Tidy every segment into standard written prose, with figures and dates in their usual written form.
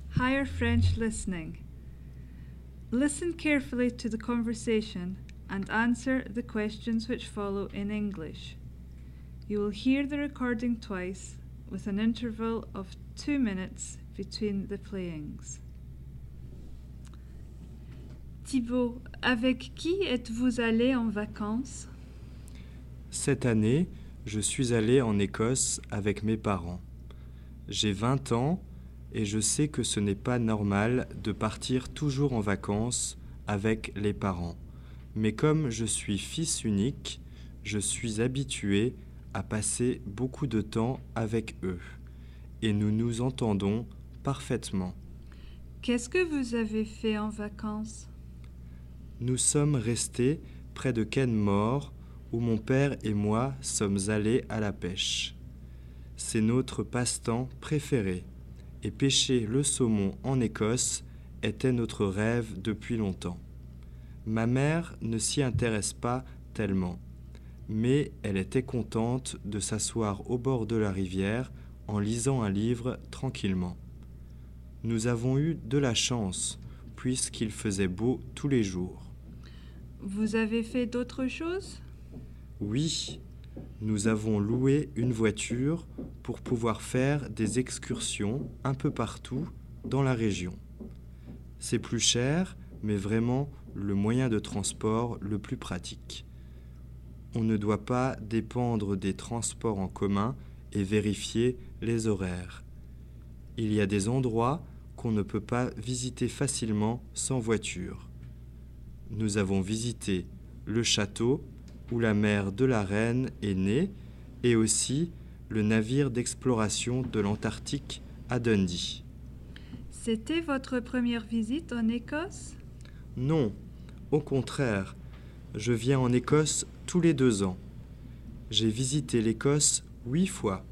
Higher French Listening. Listen carefully to the conversation and answer the questions which follow in English. You will hear the recording twice with an interval of 2 minutes between the playings. Thibaut, avec qui êtes-vous allé en vacances? Cette année, je suis allé en Écosse avec mes parents. J'ai 20 ans et je sais que ce n'est pas normal de partir toujours en vacances avec les parents. Mais comme je suis fils unique, je suis habitué à passer beaucoup de temps avec eux et nous nous entendons parfaitement. Qu'est-ce que vous avez fait en vacances? Nous sommes restés près de Kenmore où mon père et moi sommes allés à la pêche. C'est notre passe-temps préféré et pêcher le saumon en Écosse était notre rêve depuis longtemps. Ma mère ne s'y intéresse pas tellement, mais elle était contente de s'asseoir au bord de la rivière en lisant un livre tranquillement. Nous avons eu de la chance puisqu'il faisait beau tous les jours. Vous avez fait d'autres choses? Oui, nous avons loué une voiture pour pouvoir faire des excursions un peu partout dans la région. C'est plus cher, mais vraiment le moyen de transport le plus pratique. On ne doit pas dépendre des transports en commun et vérifier les horaires. Il y a des endroits qu'on ne peut pas visiter facilement sans voiture. Nous avons visité le château où la mère de la reine est née et aussi le navire d'exploration de l'Antarctique à Dundee. C'était votre première visite en Écosse? Non, au contraire, je viens en Écosse tous les 2 ans. J'ai visité l'Écosse 8 fois.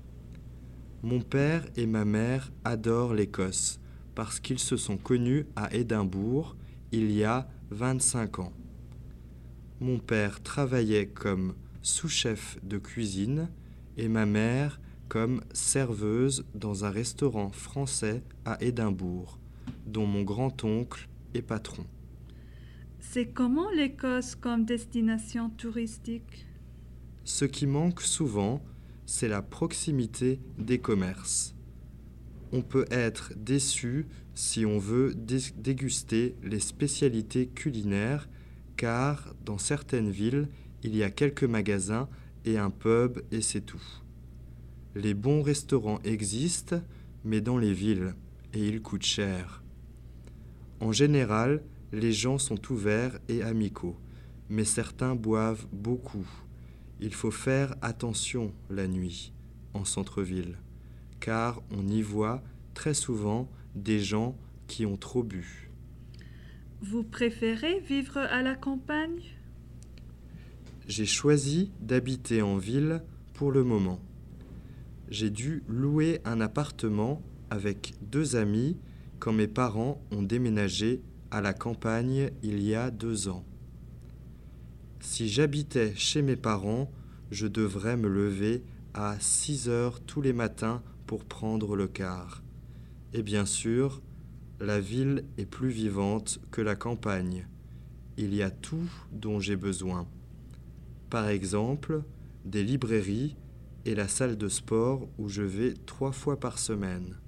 Mon père et ma mère adorent l'Écosse parce qu'ils se sont connus à Édimbourg il y a 25 ans. Mon père travaillait comme sous-chef de cuisine et ma mère comme serveuse dans un restaurant français à Édimbourg, dont mon grand-oncle est patron. C'est comment l'Écosse comme destination touristique? Ce qui manque souvent, c'est la proximité des commerces. On peut être déçu si on veut déguster les spécialités culinaires, car dans certaines villes, il y a quelques magasins et un pub et c'est tout. Les bons restaurants existent, mais dans les villes, et ils coûtent cher. En général, les gens sont ouverts et amicaux, mais certains boivent beaucoup. Il faut faire attention la nuit, en centre-ville, car on y voit très souvent des gens qui ont trop bu. Vous préférez vivre à la campagne? J'ai choisi d'habiter en ville pour le moment. J'ai dû louer un appartement avec 2 amis quand mes parents ont déménagé à la campagne il y a 2 ans. Si j'habitais chez mes parents, je devrais me lever à 6 heures tous les matins pour prendre le car. Et bien sûr, la ville est plus vivante que la campagne. Il y a tout dont j'ai besoin. Par exemple, des librairies et la salle de sport où je vais 3 fois par semaine.